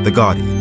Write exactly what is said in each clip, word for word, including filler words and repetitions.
The Guardian.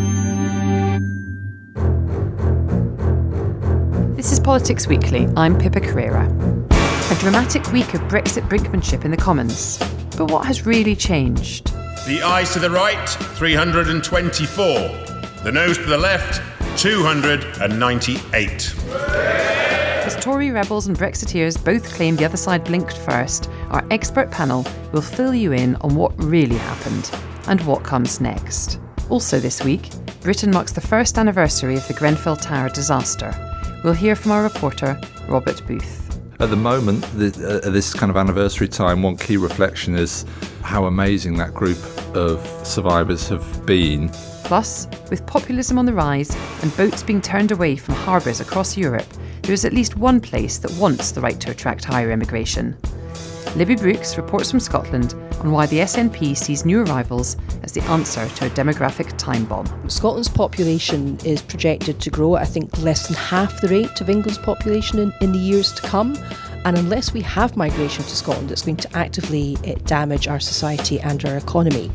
This is Politics Weekly. I'm Pippa Carrera. A dramatic week of Brexit brinkmanship in the Commons. But what has really changed? The ayes to the right, three hundred twenty-four. The noes to the left, two hundred ninety-eight. As Tory rebels and Brexiteers both claim the other side blinked first, our expert panel will fill you in on what really happened and what comes next. Also this week, Britain marks the first anniversary of the Grenfell Tower disaster. We'll hear from our reporter, Robert Booth. At the moment, the, uh, this kind of anniversary time, one key reflection is how amazing that group of survivors have been. Plus, with populism on the rise and boats being turned away from harbours across Europe, there is at least one place that wants the right to attract higher immigration. Libby Brooks reports from Scotland on why the S N P sees new arrivals as the answer to a demographic time bomb. Scotland's population is projected to grow at, I think, less than half the rate of England's population in, in the years to come. And unless we have migration to Scotland, it's going to actively uh, damage our society and our economy.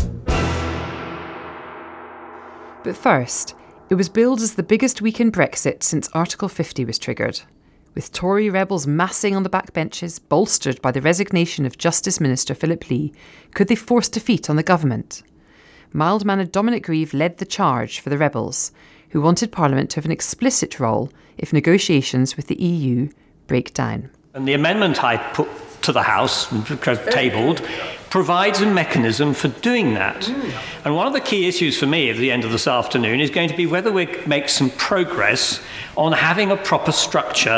But first, it was billed as the biggest week in Brexit since Article fifty was triggered, with Tory rebels massing on the backbenches, bolstered by the resignation of Justice Minister Philip Lee. Could they force defeat on the government? Mild-mannered Dominic Grieve led the charge for the rebels, who wanted Parliament to have an explicit role if negotiations with the E U break down. And the amendment I put to the House, tabled, provides a mechanism for doing that. Mm. And one of the key issues for me at the end of this afternoon is going to be whether we make some progress on having a proper structure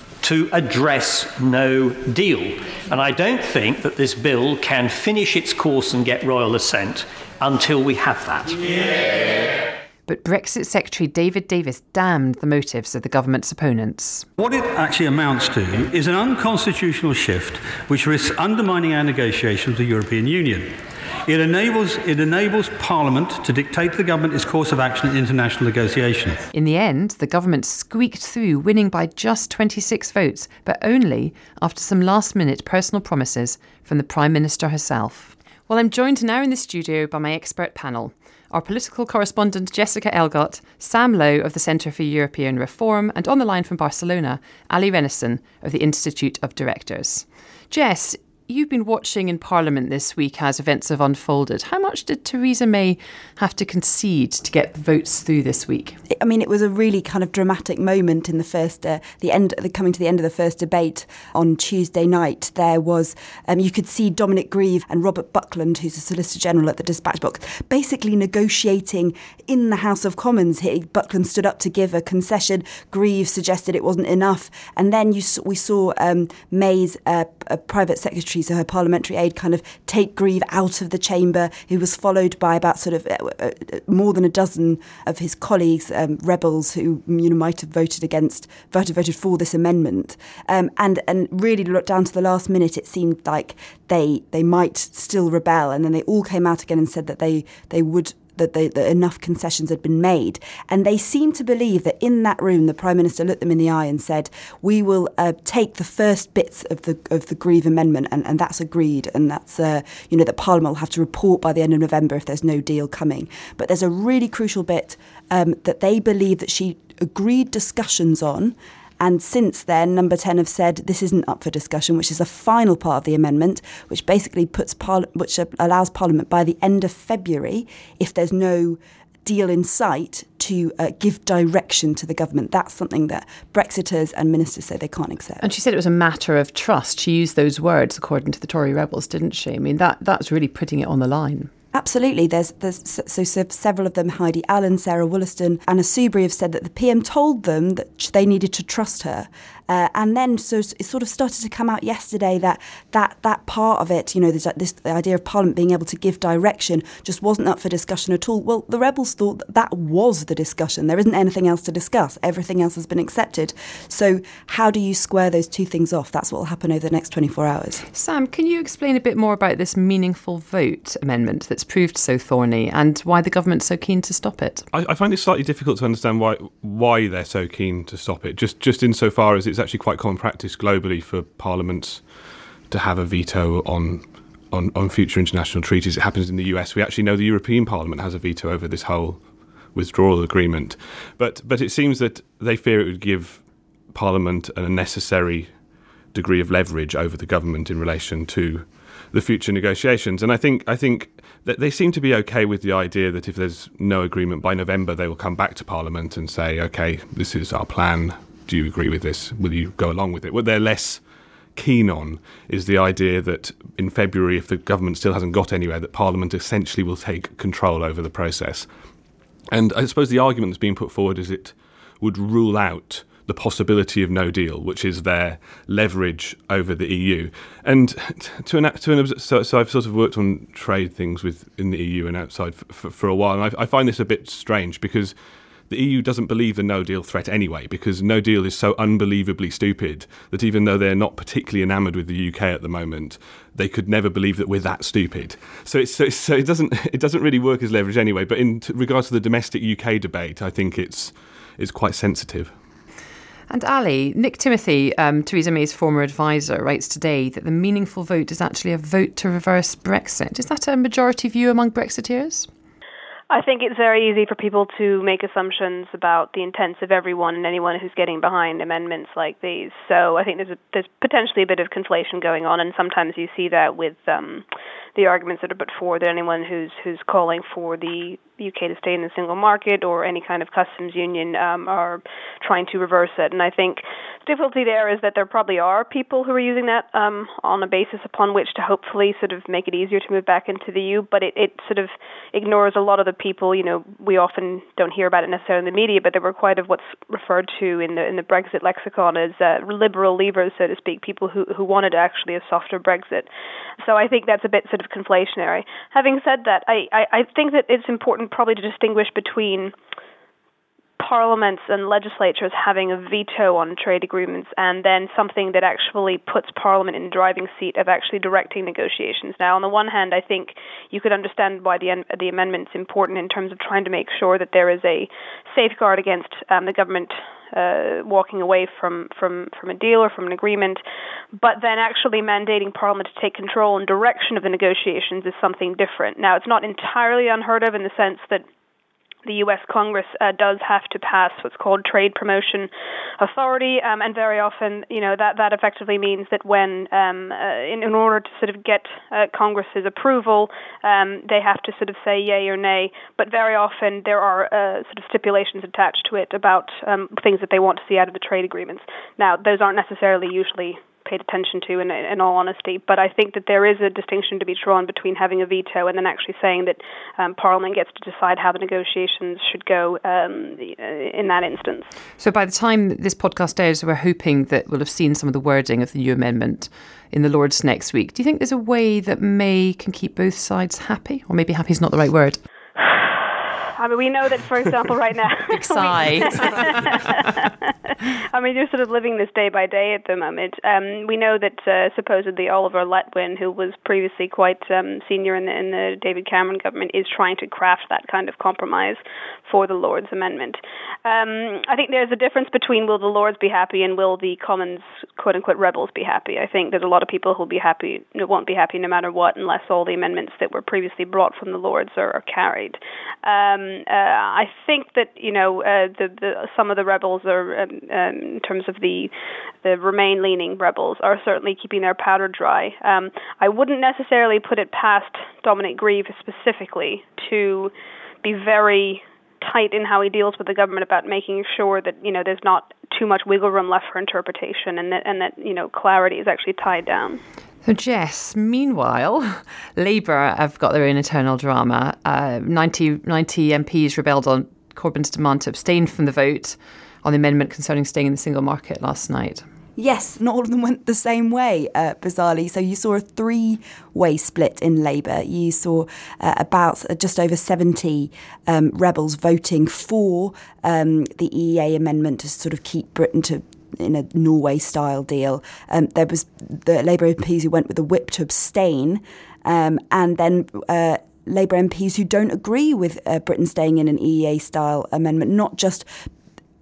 to address no deal. And I don't think that this bill can finish its course and get royal assent until we have that. Yeah. But Brexit Secretary David Davis damned the motives of the government's opponents. What it actually amounts to is an unconstitutional shift which risks undermining our negotiations with the European Union. It enables, it enables Parliament to dictate to the government its course of action in international negotiation. In the end, the government squeaked through, winning by just twenty-six votes, but only after some last-minute personal promises from the Prime Minister herself. Well, I'm joined now in the studio by my expert panel. Our political correspondent Jessica Elgott, Sam Lowe of the Centre for European Reform, and on the line from Barcelona, Ali Renison of the Institute of Directors. Jess, you've been watching in Parliament this week as events have unfolded. How much did Theresa May have to concede to get the votes through this week? I mean, it was a really kind of dramatic moment in the first, uh, the end, the coming to the end of the first debate on Tuesday night. There was, um, you could see Dominic Grieve and Robert Buckland, who's a Solicitor General at the Dispatch Box, basically negotiating in the House of Commons. He, Buckland stood up to give a concession. Grieve suggested it wasn't enough. And then you, we saw um, May's uh, private secretary, so her parliamentary aide, kind of take Grieve out of the chamber. He was followed by about sort of uh, uh, more than a dozen of his colleagues, um, rebels who you know might have voted against, voted voted for this amendment. Um, and and really looked down to the last minute, it seemed like they they might still rebel, and then they all came out again and said that they they would. That, they, that enough concessions had been made. And they seemed to believe that in that room, the Prime Minister looked them in the eye and said, we will uh, take the first bits of the of the Grieve Amendment, and, and that's agreed. And that's, uh, you know, that Parliament will have to report by the end of November if there's no deal coming. But there's a really crucial bit um, that they believe that she agreed discussions on. And since then, Number ten have said this isn't up for discussion, which is the final part of the amendment, which basically puts Parli- which allows Parliament by the end of February, if there's no deal in sight, to uh, give direction to the government. That's something that Brexiters and ministers say they can't accept. And she said it was a matter of trust. She used those words, according to the Tory rebels, didn't she? I mean, that that's really putting it on the line. Absolutely. There's, there's so, so several of them, Heidi Allen, Sarah Wollaston, Anna Soubry, have said that the P M told them that they needed to trust her. Uh, and then so it sort of started to come out yesterday that that, that part of it, you know, this, this the idea of Parliament being able to give direction just wasn't up for discussion at all. Well, the rebels thought that, that was the discussion. There isn't anything else to discuss. Everything else has been accepted. So how do you square those two things off? That's what will happen over the next twenty-four hours. Sam, can you explain a bit more about this meaningful vote amendment that's proved so thorny and why the government's so keen to stop it? I, I find it slightly difficult to understand why why they're so keen to stop it, just just insofar as it's actually quite common practice globally for parliaments to have a veto on on, on future international treaties. It happens in the U S. We actually know the European Parliament has a veto over this whole withdrawal agreement. But but it seems that they fear it would give Parliament an unnecessary degree of leverage over the government in relation to the future negotiations. And I think I think that they seem to be okay with the idea that if there's no agreement by November, they will come back to Parliament and say, OK, this is our plan. Do you agree with this? Will you go along with it? What they're less keen on is the idea that in February, if the government still hasn't got anywhere, that Parliament essentially will take control over the process. And I suppose the argument that's being put forward is it would rule out the possibility of no deal, which is their leverage over the E U. And to an, to an so, so I've sort of worked on trade things with in the E U and outside for, for, for a while, and I, I find this a bit strange because the E U doesn't believe the no deal threat anyway, because no deal is so unbelievably stupid that even though they're not particularly enamoured with the U K at the moment, they could never believe that we're that stupid. So it's, so, so it doesn't it doesn't really work as leverage anyway. But in t- regards to the domestic U K debate, I think it's it's quite sensitive. And Ali, Nick Timothy, um, Theresa May's former advisor, writes today that the meaningful vote is actually a vote to reverse Brexit. Is that a majority view among Brexiteers? I think it's very easy for people to make assumptions about the intents of everyone and anyone who's getting behind amendments like these. So I think there's a, there's potentially a bit of conflation going on, and sometimes you see that with um, the arguments that are put forward that anyone who's who's calling for the U K to stay in the single market or any kind of customs union um, are trying to reverse it. And I think the difficulty there is that there probably are people who are using that um, on a basis upon which to hopefully sort of make it easier to move back into the E U, but it, it sort of ignores a lot of the people, you know, we often don't hear about it necessarily in the media, but they were quite of what's referred to in the in the Brexit lexicon as uh, liberal leavers, so to speak, people who, who wanted actually a softer Brexit. So I think that's a bit sort of conflationary. Having said that, I, I, I think that it's important probably to distinguish between parliaments and legislatures having a veto on trade agreements and then something that actually puts Parliament in the driving seat of actually directing negotiations. Now, on the one hand, I think you could understand why the the amendment's important in terms of trying to make sure that there is a safeguard against um, the government uh, walking away from, from, from a deal or from an agreement, but then actually mandating Parliament to take control and direction of the negotiations is something different. Now, it's not entirely unheard of in the sense that the U S Congress uh, does have to pass what's called trade promotion authority, um, and very often, you know, that, that effectively means that when, um, uh, in, in order to sort of get uh, Congress's approval, um, they have to sort of say yay or nay, but very often there are uh, sort of stipulations attached to it about um, things that they want to see out of the trade agreements. Now, those aren't necessarily usually paid attention to in, in all honesty, but I think that there is a distinction to be drawn between having a veto and then actually saying that um, Parliament gets to decide how the negotiations should go um, in that instance. So by the time this podcast airs, we're hoping that we'll have seen some of the wording of the new amendment in the Lords next week. Do you think there's a way that May can keep both sides happy? Or maybe happy is not the right word. I mean, we know that, for example, right now... Big sigh. I mean, you're sort of living this day by day at the moment. Um, we know that uh, supposedly Oliver Letwin, who was previously quite um, senior in the, in the David Cameron government, is trying to craft that kind of compromise for the Lords Amendment. Um, I think there's a difference between will the Lords be happy and will the Commons, quote-unquote, rebels be happy. I think there's a lot of people who'll be happy, won't be happy no matter what, unless all the amendments that were previously brought from the Lords are, are carried. Um, uh, I think that, you know, uh, the, the, some of the rebels are, um, um, in terms of the the Remain-leaning rebels, are certainly keeping their powder dry. Um, I wouldn't necessarily put it past Dominic Grieve specifically to be very tight in how he deals with the government about making sure that, you know, there's not too much wiggle room left for interpretation and that, and that you know, clarity is actually tied down. So Jess, meanwhile, Labour have got their own internal drama. Uh, ninety, ninety M Ps rebelled on Corbyn's demand to abstain from the vote on the amendment concerning staying in the single market last night. Yes, not all of them went the same way, uh, bizarrely. So you saw a three-way split in Labour. You saw uh, about uh, just over seventy um, rebels voting for um, the E E A amendment to sort of keep Britain to in a Norway-style deal. Um, there was the Labour M Ps who went with the whip to abstain, um, and then uh, Labour M Ps who don't agree with uh, Britain staying in an E E A-style amendment, not just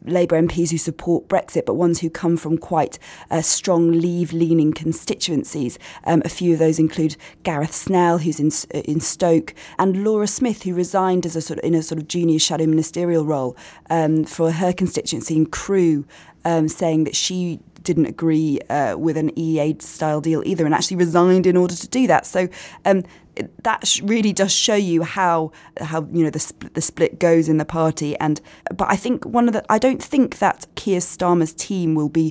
Labour M Ps who support Brexit, but ones who come from quite uh, strong Leave-leaning constituencies. Um, a few of those include Gareth Snell, who's in in Stoke, and Laura Smith, who resigned as a sort of, in a sort of junior shadow ministerial role um, for her constituency in Crewe, um, saying that she didn't agree uh, with an E E A-style deal either, and actually resigned in order to do that. So um, that really does show you how how you know the split, the split goes in the party. And but I think one of the I don't think that Keir Starmer's team will be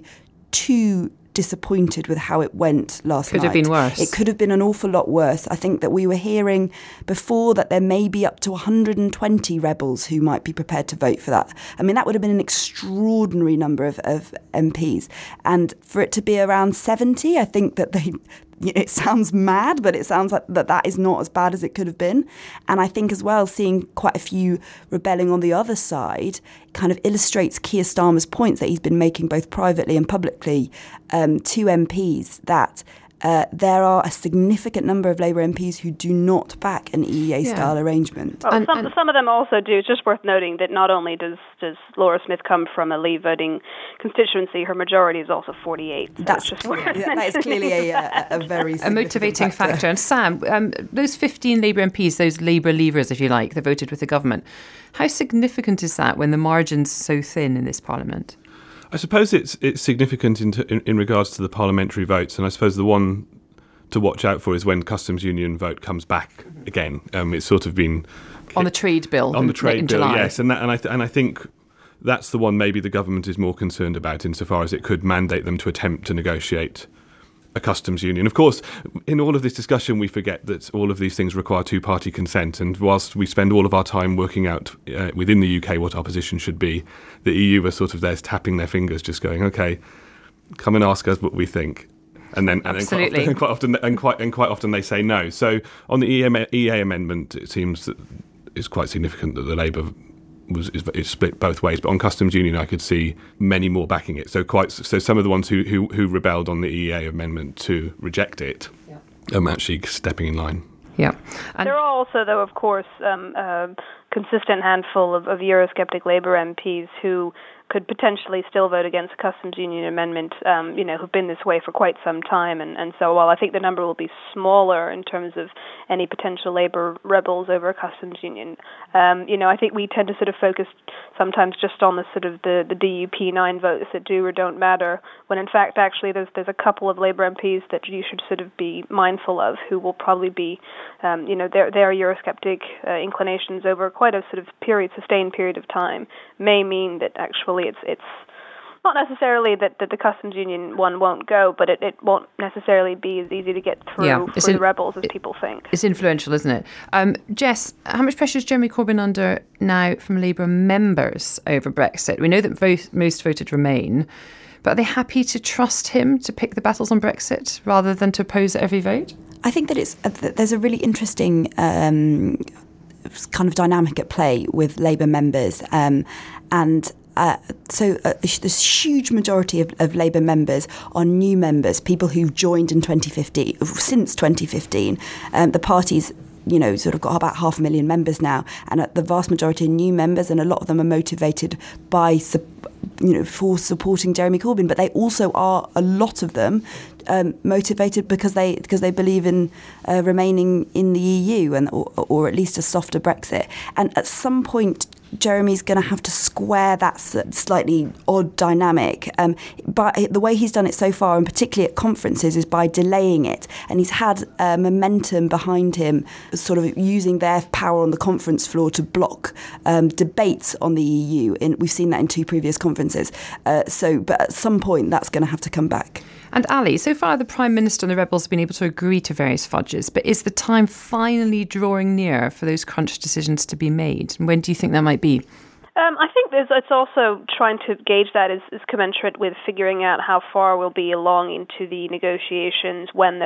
too disappointed with how it went last could night. Could have been worse. It could have been an awful lot worse. I think that we were hearing before that there may be up to one hundred twenty rebels who might be prepared to vote for that. I mean, that would have been an extraordinary number of, of M Ps. And for it to be around seventy, I think that they... It sounds mad, but it sounds like that that is not as bad as it could have been. And I think as well, seeing quite a few rebelling on the other side kind of illustrates Keir Starmer's points that he's been making both privately and publicly um, to M Ps, that uh, there are a significant number of Labour M Ps who do not back an E E A-style yeah. arrangement. Well, and, some, and some of them also do. It's just worth noting that not only does, does Laura Smith come from a Leave voting constituency, her majority is also forty-eight. So That's just worth yeah, that is clearly a, a, a very a motivating factor. factor. And Sam, um, those fifteen Labour M Ps, those Labour leavers, if you like, that voted with the government, how significant is that when the margin's so thin in this Parliament? I suppose it's it's significant in, in, in regards to the parliamentary votes, and I suppose the one to watch out for is when Customs Union vote comes back again. Um, it's sort of been on the trade bill on the in, trade in bill, July. yes, and that, and I th- and I think that's the one maybe the government is more concerned about, insofar as it could mandate them to attempt to negotiate a customs union. Of course, in all of this discussion, we forget that all of these things require two-party consent, and whilst we spend all of our time working out uh, within the U K what our position should be, the E U are sort of there tapping their fingers, just going, "Okay, come and ask us what we think." And then, and then quite, often, and quite often, and quite and quite often, they say no. So, on the E A amendment, it seems that it's quite significant that the Labour was is, is split both ways. But on customs union, I could see many more backing it. So, quite so, some of the ones who who, who rebelled on the E A amendment to reject it, yeah. um, actually stepping in line. Yeah, and there are also, though, of course, um, a consistent handful of, of Eurosceptic Labour M Ps who could potentially still vote against a customs union amendment, um, you know, who've been this way for quite some time. And, and so while I think the number will be smaller in terms of any potential Labour rebels over a customs union, um, you know, I think we tend to sort of focus sometimes just on the sort of the, the D U P nine votes that do or don't matter, when in fact actually there's there's a couple of Labour M Ps that you should sort of be mindful of who will probably be, um, you know, their, their Eurosceptic uh, inclinations over quite a sort of period, sustained period of time may mean that actually It's it's not necessarily that, that the customs union one won't go, but it, it won't necessarily be as easy to get through yeah, for in, the rebels as it, people think. It's influential, isn't it? Um, Jess, how much pressure is Jeremy Corbyn under now from Labour members over Brexit? We know that vote, most voted Remain, but are they happy to trust him to pick the battles on Brexit rather than to oppose at every vote? I think that it's uh, there's a really interesting um, kind of dynamic at play with Labour members, um, and Uh, so uh, this huge majority of, of Labour members are new members, people who've joined in twenty fifteen, since twenty fifteen. Um, the party's, you know, sort of got about half a million members now, and uh, the vast majority are new members, and a lot of them are motivated by, you know, for supporting Jeremy Corbyn. But they also are, a lot of them, um, motivated because they because they believe in uh, remaining in the E U and or, or at least a softer Brexit. And at some point, Jeremy's going to have to square that slightly odd dynamic. Um, but the way he's done it so far, and particularly at conferences, is by delaying it. And he's had uh, momentum behind him, sort of using their power on the conference floor to block um, debates on the E U. In, we've seen that in two previous conferences. Uh, so, but at some point, that's going to have to come back. And Ali, so far the Prime Minister and the rebels have been able to agree to various fudges, but is the time finally drawing near for those crunch decisions to be made? And when do you think that might be? Um, I think there's, it's also trying to gauge that is, is commensurate with figuring out how far we'll be along into the negotiations when those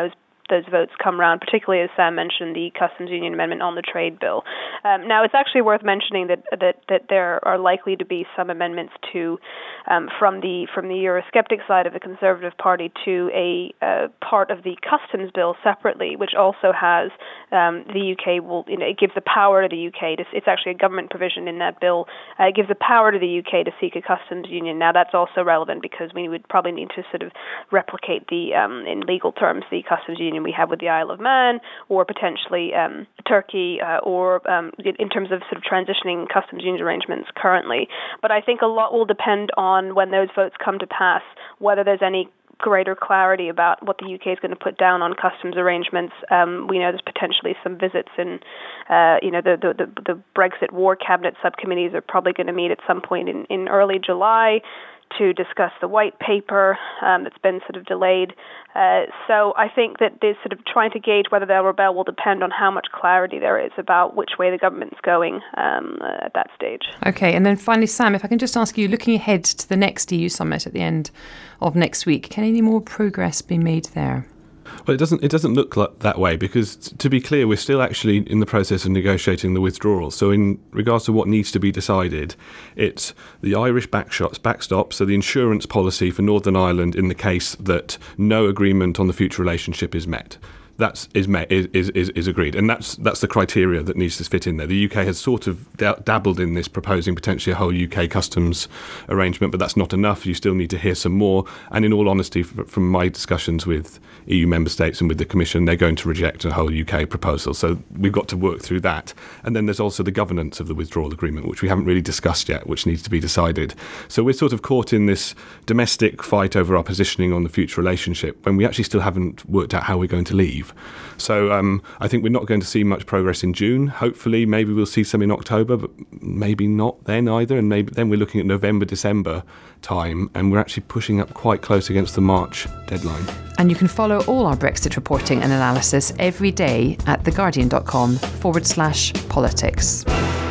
those votes come round, particularly, as Sam mentioned, the Customs Union Amendment on the trade bill. Um, now, it's actually worth mentioning that that that there are likely to be some amendments to um, from the from the Eurosceptic side of the Conservative Party to a uh, part of the customs bill separately, which also has um, the U K will you know it gives the power to the U K to, it's actually a government provision in that bill. Uh, it gives the power to the U K to seek a customs union. Now, that's also relevant because we would probably need to sort of replicate the um, in legal terms the customs union we have with the Isle of Man, or potentially um, Turkey, uh, or um, in terms of sort of transitioning customs union arrangements currently. But I think a lot will depend on when those votes come to pass, whether there's any greater clarity about what the U K is going to put down on customs arrangements. Um, we know there's potentially some visits in, uh, you know, the, the, the, the Brexit War Cabinet subcommittees are probably going to meet at some point in, in early July to discuss the white paper um, that's been sort of delayed. Uh, so I think that this sort of trying to gauge whether they'll rebel will depend on how much clarity there is about which way the government's going um, uh, at that stage. Okay, and then finally, Sam, if I can just ask you, looking ahead to the next E U summit at the end of next week, can any more progress be made there? Well, it doesn't. It doesn't look like that way because, t- to be clear, we're still actually in the process of negotiating the withdrawal. So, in regards to what needs to be decided, it's the Irish backshots, backstop, so the insurance policy for Northern Ireland in the case that no agreement on the future relationship is met. That's is met is, is is agreed, and that's that's the criteria that needs to fit in there. The U K has sort of da- dabbled in this, proposing potentially a whole U K customs arrangement, but that's not enough. You still need to hear some more. And in all honesty, f- from my discussions with E U member states and with the Commission, they're going to reject a whole U K proposal. So we've got to work through that. And then there's also the governance of the withdrawal agreement, which we haven't really discussed yet, which needs to be decided. So we're sort of caught in this domestic fight over our positioning on the future relationship when we actually still haven't worked out how we're going to leave. So um, I think we're not going to see much progress in June. Hopefully, maybe we'll see some in October, but maybe not then either. And maybe then we're looking at November, December time, and we're actually pushing up quite close against the March deadline. And you can follow all our Brexit reporting and analysis every day at theguardian.com forward slash politics.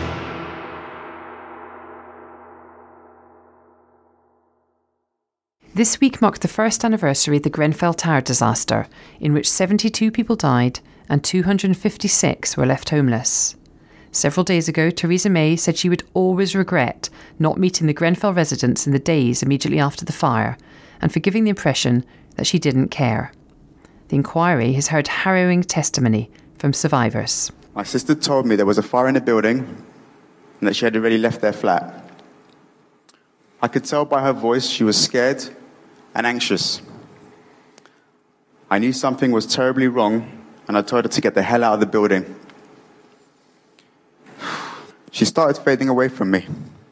This week marked the first anniversary of the Grenfell Tower disaster, in which seventy-two people died and two hundred fifty-six were left homeless. Several days ago, Theresa May said she would always regret not meeting the Grenfell residents in the days immediately after the fire, and for giving the impression that she didn't care. The inquiry has heard harrowing testimony from survivors. My sister told me there was a fire in the building and that she had already left their flat. I could tell by her voice she was scared and anxious. I knew something was terribly wrong, and I told her to get the hell out of the building. She started fading away from me,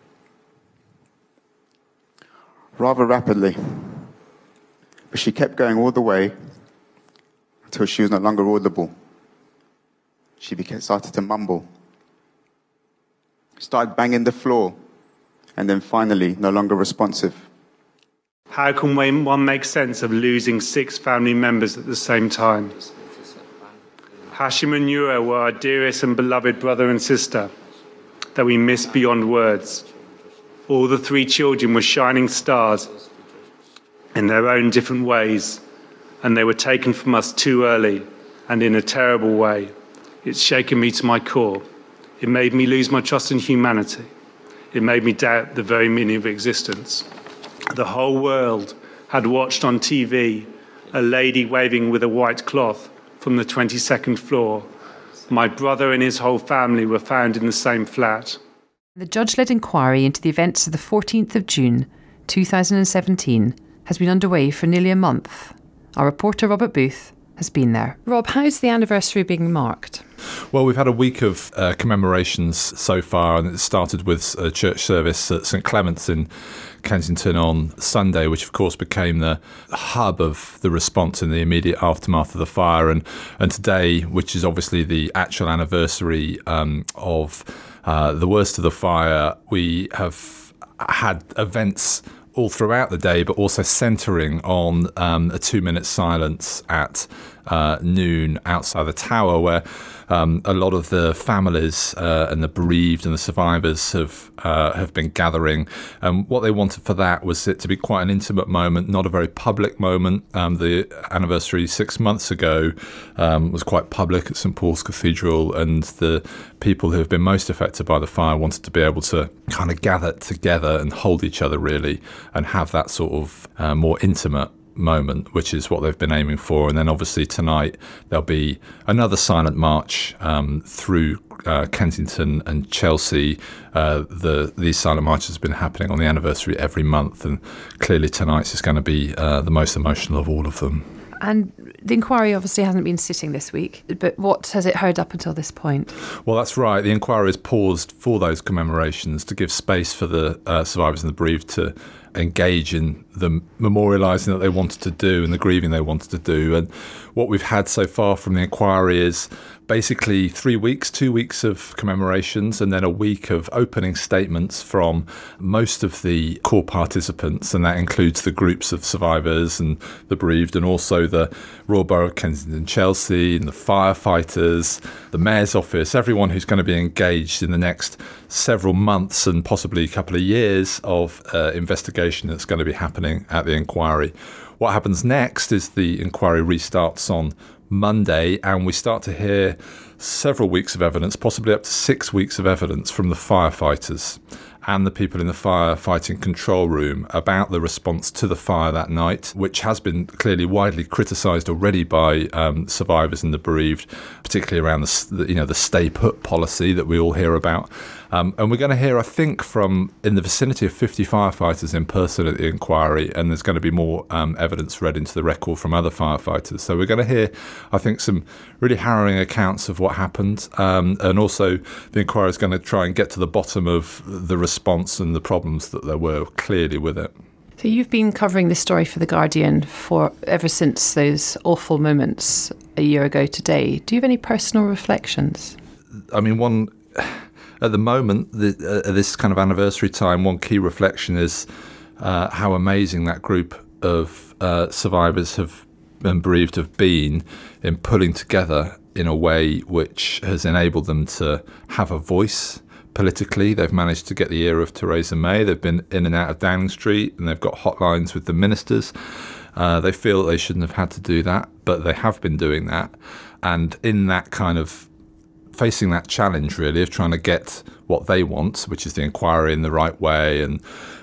rather rapidly, but she kept going all the way until she was no longer audible. She became, started to mumble, started banging the floor, and then finally no longer responsive. How can one make sense of losing six family members at the same time? Hashim and Nura were our dearest and beloved brother and sister that we miss beyond words. All the three children were shining stars in their own different ways, and they were taken from us too early and in a terrible way. It's shaken me to my core. It made me lose my trust in humanity. It made me doubt the very meaning of existence. The whole world had watched on T V a lady waving with a white cloth from the twenty-second floor. My brother and his whole family were found in the same flat. The judge-led inquiry into the events of the fourteenth of June two thousand seventeen has been underway for nearly a month. Our reporter Robert Booth has been there. Rob, how's the anniversary being marked? Well, we've had a week of uh, commemorations so far, and it started with a church service at St Clement's in Kensington on Sunday, which of course became the hub of the response in the immediate aftermath of the fire. And, and today, which is obviously the actual anniversary um, of uh, the worst of the fire, we have had events all throughout the day, but also centering on um, a two-minute silence at uh, noon outside the Tower, where um, a lot of the families uh, and the bereaved and the survivors have uh, have been gathering. And what they wanted for that was it to be quite an intimate moment, not a very public moment. Um, the anniversary six months ago um, was quite public at St Paul's Cathedral, and the people who have been most affected by the fire wanted to be able to kind of gather together and hold each other really, and have that sort of uh, more intimate moment, which is what they've been aiming for. And then obviously tonight there'll be another silent march um, through uh, Kensington and Chelsea. Uh, the these silent marches have been happening on the anniversary every month, and clearly tonight's is going to be uh, the most emotional of all of them. And the inquiry obviously hasn't been sitting this week, but what has it heard up until this point? Well, that's right. The inquiry is paused for those commemorations to give space for the uh, survivors and the bereaved to engage in the memorialising that they wanted to do and the grieving they wanted to do. And what we've had so far from the inquiry is basically three weeks, two weeks of commemorations, and then a week of opening statements from most of the core participants, and that includes the groups of survivors and the bereaved, and also the Royal Borough of Kensington Chelsea and the firefighters, the Mayor's Office, everyone who's going to be engaged in the next several months and possibly a couple of years of uh, investigation that's going to be happening at the inquiry. What happens next is the inquiry restarts on Monday, and we start to hear several weeks of evidence, possibly up to six weeks of evidence from the firefighters and the people in the firefighting control room about the response to the fire that night, which has been clearly widely criticised already by um, survivors and the bereaved, particularly around the, you know, the stay put policy that we all hear about. Um, and we're going to hear, I think, from in the vicinity of fifty firefighters in person at the inquiry, and there's going to be more um, evidence read into the record from other firefighters. So we're going to hear, I think, some really harrowing accounts of what happened, um, and also the inquiry is going to try and get to the bottom of the response and the problems that there were clearly with it. So you've been covering this story for The Guardian for ever since those awful moments a year ago today. Do you have any personal reflections? I mean, one... At the moment, the, uh, this kind of anniversary time, one key reflection is uh, how amazing that group of uh, survivors have and bereaved have been in pulling together in a way which has enabled them to have a voice politically. They've managed to get the ear of Theresa May. They've been in and out of Downing Street, and they've got hotlines with the ministers. Uh, they feel that they shouldn't have had to do that, but they have been doing that. And in that kind of facing that challenge, really, of trying to get what they want, which is the inquiry in the right way and,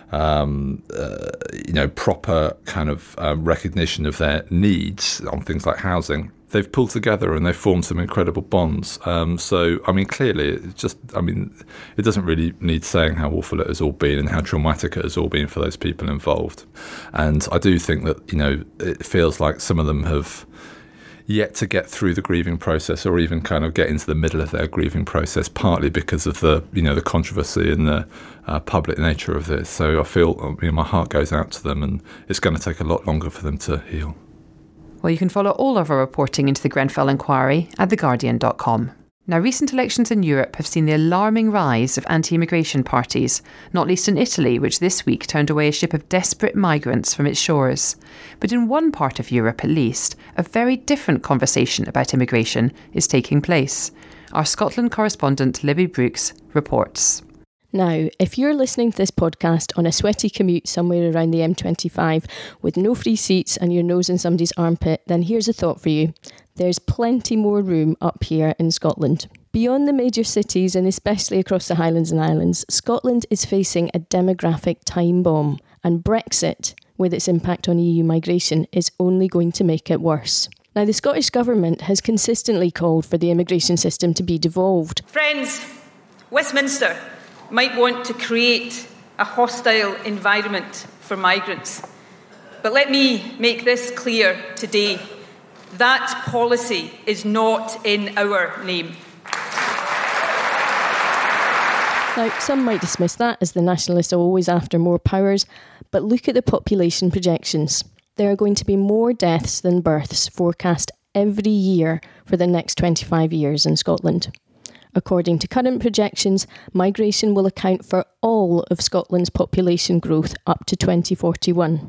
um, uh, you know, proper kind of um, recognition of their needs on things like housing, they've pulled together and they've formed some incredible bonds. Um, so, I mean, clearly, it's just, I mean, it doesn't really need saying how awful it has all been and how traumatic it has all been for those people involved. And I do think that, you know, it feels like some of them have yet to get through the grieving process, or even kind of get into the middle of their grieving process, partly because of the, you know, the controversy and the uh, public nature of this. So I feel, you know, my heart goes out to them, and it's going to take a lot longer for them to heal. Well, you can follow all of our reporting into the Grenfell inquiry at the guardian dot com. Now, recent elections in Europe have seen the alarming rise of anti-immigration parties, not least in Italy, which this week turned away a ship of desperate migrants from its shores. But in one part of Europe, at least, a very different conversation about immigration is taking place. Our Scotland correspondent Libby Brooks reports. Now, if you're listening to this podcast on a sweaty commute somewhere around the M twenty-five with no free seats and your nose in somebody's armpit, then here's a thought for you. There's plenty more room up here in Scotland. Beyond the major cities, and especially across the Highlands and Islands, Scotland is facing a demographic time bomb, and Brexit, with its impact on E U migration, is only going to make it worse. Now, the Scottish Government has consistently called for the immigration system to be devolved. Friends, Westminster might want to create a hostile environment for migrants. But let me make this clear today. That policy is not in our name. Now, some might dismiss that as the nationalists are always after more powers, but look at the population projections. There are going to be more deaths than births forecast every year for the next twenty-five years in Scotland. According to current projections, migration will account for all of Scotland's population growth up to twenty forty-one.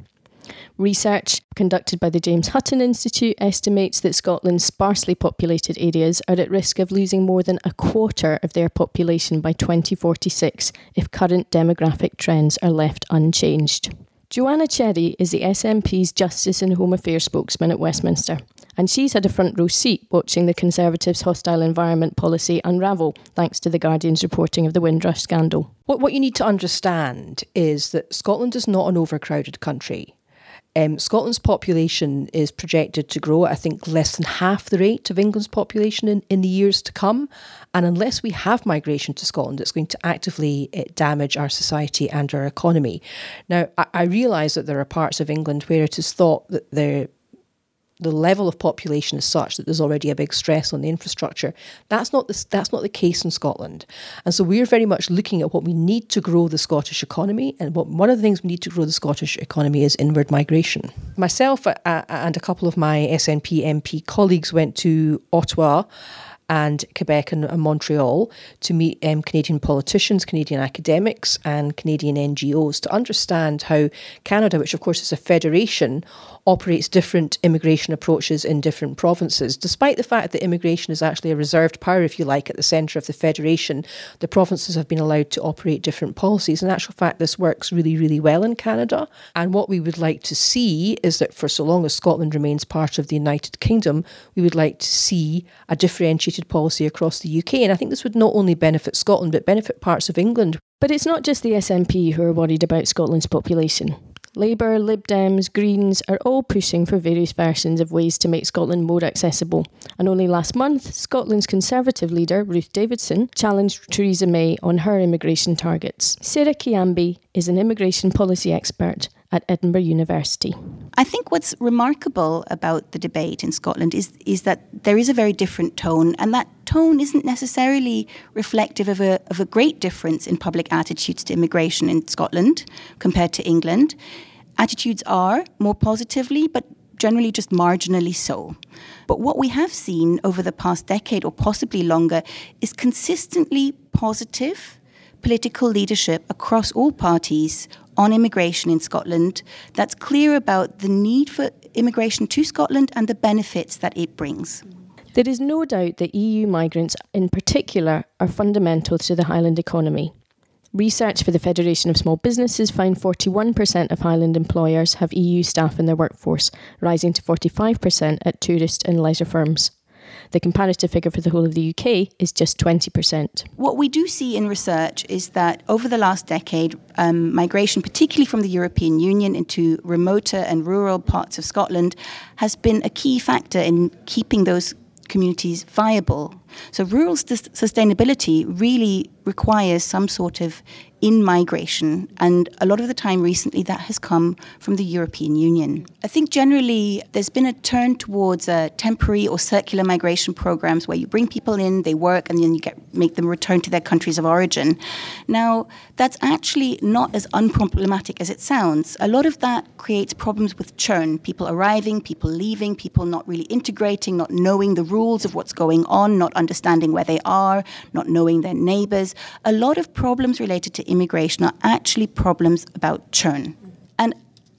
Research conducted by the James Hutton Institute estimates that Scotland's sparsely populated areas are at risk of losing more than a quarter of their population by twenty forty-six if current demographic trends are left unchanged. Joanna Cherry is the S N P's Justice and Home Affairs spokesman at Westminster, and she's had a front row seat watching the Conservatives' hostile environment policy unravel, thanks to The Guardian's reporting of the Windrush scandal. What, what you need to understand is that Scotland is not an overcrowded country. Um, Scotland's population is projected to grow at, I think, less than half the rate of England's population in, in the years to come. And unless we have migration to Scotland, it's going to actively uh, damage our society and our economy. Now, I, I realise that there are parts of England where it is thought that the the level of population is such that there's already a big stress on the infrastructure. That's not the, that's not the case in Scotland. And so we're very much looking at what we need to grow the Scottish economy. And what, one of the things we need to grow the Scottish economy is inward migration. Myself uh, and a couple of my S N P M P colleagues went to Ottawa and Quebec and, and Montreal to meet um, Canadian politicians, Canadian academics and Canadian N G Os to understand how Canada, which of course is a federation, operates different immigration approaches in different provinces. Despite the fact that immigration is actually a reserved power, if you like, at the centre of the federation, the provinces have been allowed to operate different policies. In actual fact, this works really, really well in Canada. And what we would like to see is that for so long as Scotland remains part of the United Kingdom, we would like to see a differentiated policy across the U K. And I think this would not only benefit Scotland, but benefit parts of England. But it's not just the S N P who are worried about Scotland's population. Labour, Lib Dems, Greens are all pushing for various versions of ways to make Scotland more accessible. And only last month, Scotland's Conservative leader, Ruth Davidson, challenged Theresa May on her immigration targets. Sarah Kiambi is an immigration policy expert at Edinburgh University. I think what's remarkable about the debate in Scotland is is that there is a very different tone, and that tone isn't necessarily reflective of a of a great difference in public attitudes to immigration in Scotland compared to England. Attitudes are more positively, but generally just marginally so. But what we have seen over the past decade, or possibly longer, is consistently positive political leadership across all parties on immigration in Scotland that's clear about the need for immigration to Scotland and the benefits that it brings. There is no doubt that E U migrants in particular are fundamental to the Highland economy. Research for the Federation of Small Businesses found forty-one percent of Highland employers have E U staff in their workforce, rising to forty-five percent at tourist and leisure firms. The comparative figure for the whole of the U K is just twenty percent. What we do see in research is that over the last decade, um, migration, particularly from the European Union into remoter and rural parts of Scotland, has been a key factor in keeping those communities viable. So rural st- sustainability really requires some sort of in-migration, and a lot of the time recently that has come from the European Union. I think generally there's been a turn towards uh, temporary or circular migration programs where you bring people in, they work, and then you get make them return to their countries of origin. Now, that's actually not as unproblematic as it sounds. A lot of that creates problems with churn, people arriving, people leaving, people not really integrating, not knowing the rules of what's going on, not understanding where they are, not knowing their neighbours. A lot of problems related to immigration are actually problems about churn. And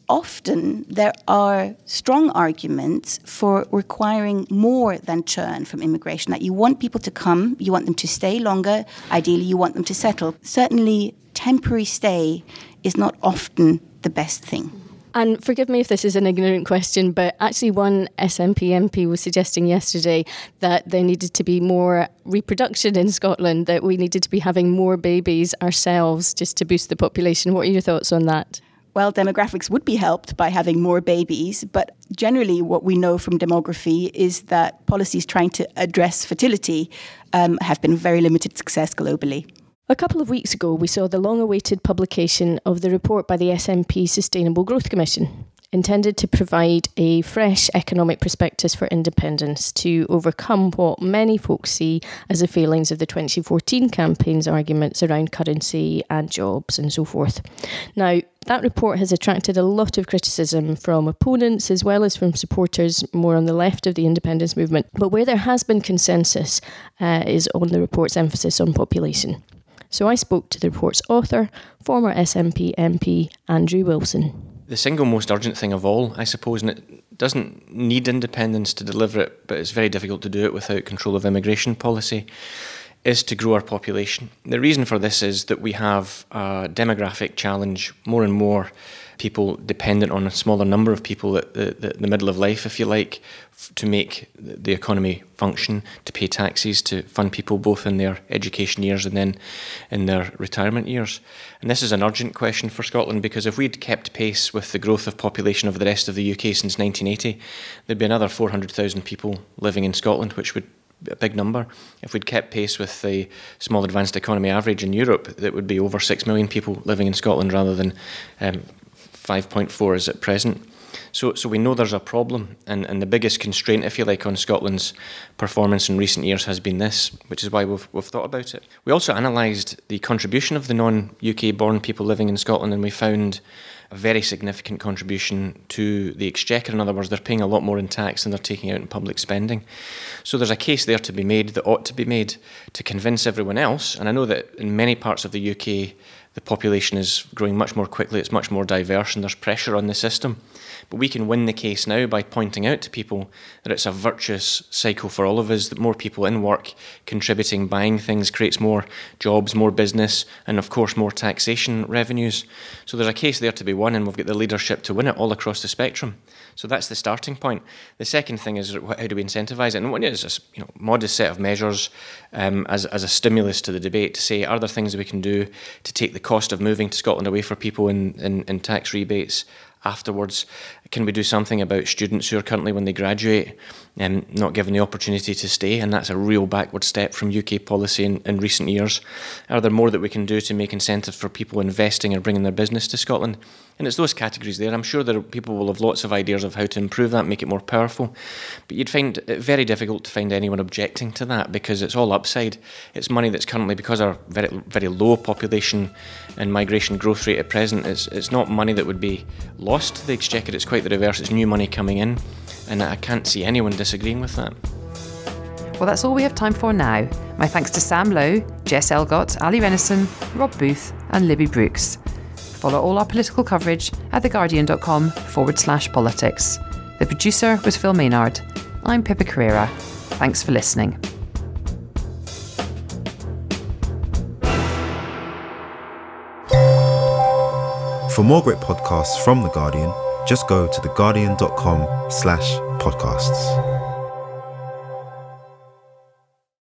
often there are strong arguments for requiring more than churn from immigration, that you want people to come, you want them to stay longer, ideally you want them to settle. Certainly temporary stay is not often the best thing. And forgive me if this is an ignorant question, but actually one S N P M P was suggesting yesterday that there needed to be more reproduction in Scotland, that we needed to be having more babies ourselves just to boost the population. What are your thoughts on that? Well, demographics would be helped by having more babies, but generally what we know from demography is that policies trying to address fertility um, have been very limited success globally. A couple of weeks ago, we saw the long-awaited publication of the report by the S N P Sustainable Growth Commission, intended to provide a fresh economic prospectus for independence to overcome what many folks see as the failings of the twenty fourteen campaign's arguments around currency and jobs and so forth. Now, that report has attracted a lot of criticism from opponents as well as from supporters more on the left of the independence movement. But where there has been consensus uh, is on the report's emphasis on population. So I spoke to the report's author, former S N P M P Andrew Wilson. the single most urgent thing of all, I suppose, and it doesn't need independence to deliver it, but it's very difficult to do it without control of immigration policy, is to grow our population. The reason for this is that we have a demographic challenge, more and more people dependent on a smaller number of people at the, the, the middle of life, if you like, f- to make the economy function, to pay taxes, to fund people both in their education years and then in their retirement years. And this is an urgent question for Scotland, because if we'd kept pace with the growth of population of the rest of the U K since nineteen eighty, there'd be another four hundred thousand people living in Scotland, which would be a big number. If we'd kept pace with the small advanced economy average in Europe, that would be over six million people living in Scotland rather than um, five point four is at present. So so we know there's a problem, and, and the biggest constraint, if you like, on Scotland's performance in recent years has been this, which is why we've, we've thought about it. We also analysed the contribution of the non-U K born people living in Scotland, and we found a very significant contribution to the exchequer. In other words, they're paying a lot more in tax than they're taking out in public spending. So there's a case there to be made that ought to be made to convince everyone else, and I know that in many parts of the U K the population is growing much more quickly, it's much more diverse, and there's pressure on the system. But we can win the case now by pointing out to people that it's a virtuous cycle for all of us, that more people in work, contributing, buying things, creates more jobs, more business, and of course more taxation revenues. So there's a case there to be won, and we've got the leadership to win it all across the spectrum. So that's the starting point. The second thing is, how do we incentivise it? And one is a you know, modest set of measures um, as, as a stimulus to the debate to say, are there things that we can do to take the cost of moving to Scotland away for people in, in, in tax rebates afterwards? Can we do something about students who are currently, when they graduate, um, not given the opportunity to stay? And that's a real backward step from U K policy in, in recent years. Are there more that we can do to make incentives for people investing or bringing their business to Scotland? And it's those categories there. I'm sure there are, people will have lots of ideas of how to improve that, make it more powerful. But you'd find it very difficult to find anyone objecting to that, because it's all upside. It's money that's currently, because our very very low population and migration growth rate at present, it's, it's not money that would be lost to the exchequer. It's quite the reverse. It's new money coming in. And I can't see anyone disagreeing with that. Well, that's all we have time for now. My thanks to Sam Lowe, Jess Elgott, Ali Renison, Rob Booth and Libby Brooks. Follow all our political coverage at theguardian.com forward slash politics. The producer was Phil Maynard. I'm Pippa Carrera. Thanks for listening. For more great podcasts from The Guardian, just go to theguardian.com slash podcasts.